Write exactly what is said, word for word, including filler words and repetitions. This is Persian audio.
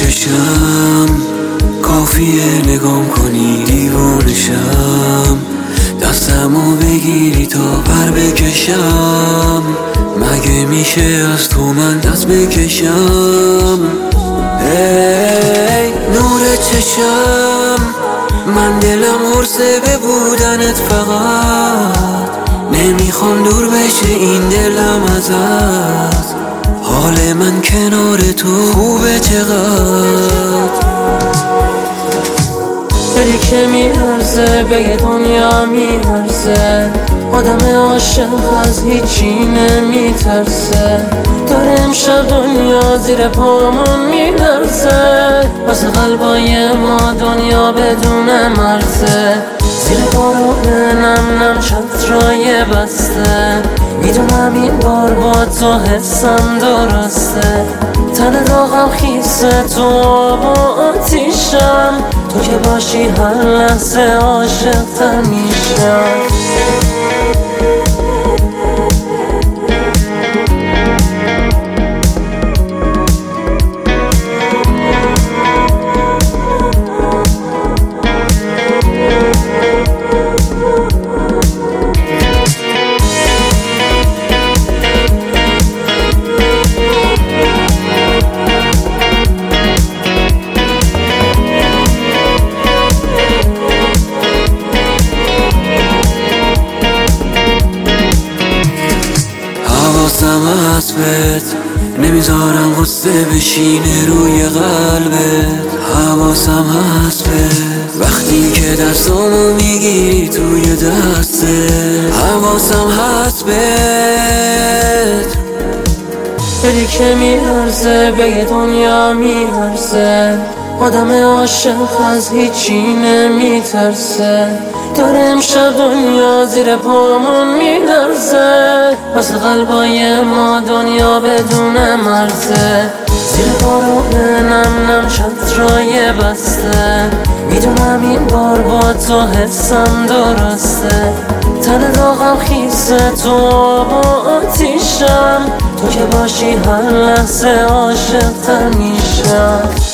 چشم کافیه نگام کنی دیوانشم، دستمو بگیری تا پر بکشم. مگه میشه از تو من دست بکشم؟ ای نور چشم، من دلم حرصه به بودنت فقط. نمیخوام دور بشه این دلم ازت، حال من کنار تو خوبه چقدر. دلی که میرزه به یه دنیا میرزه، آدم عاشق از هیچی نمیترسه. داره امشب دنیا زیر پامون میلرزه، واسه قلبای ما دنیا بدون مرزه. زیر بارون نم نم چترای بسته، میدونم این بار با تو حسم درسته. تن داغم خیسه تو آب و آتیشم، تو که باشی هر لحظه عاشق تر میشم. حواسم هست بهت، نمیذارم غصه بشینه روی قلبت. حواسم هست بهت وقتی که دستامو میگیری توی دستت. حواسم هست بهت دلی که میلرزه به یه دنیا میلرزه، آدم عاشق از هیچی نمیترسه. داره امشب دنیا زیر پامون میلرزه، واسه قلبای ما دنیا بدون مرزه. زیر بارون نم نم چترای بسته، میدونم این بار با تو حسم درسته. تن داغم خیسه تو آب و آتیشم، تو که باشی هر لحظه عاشق تر میشم.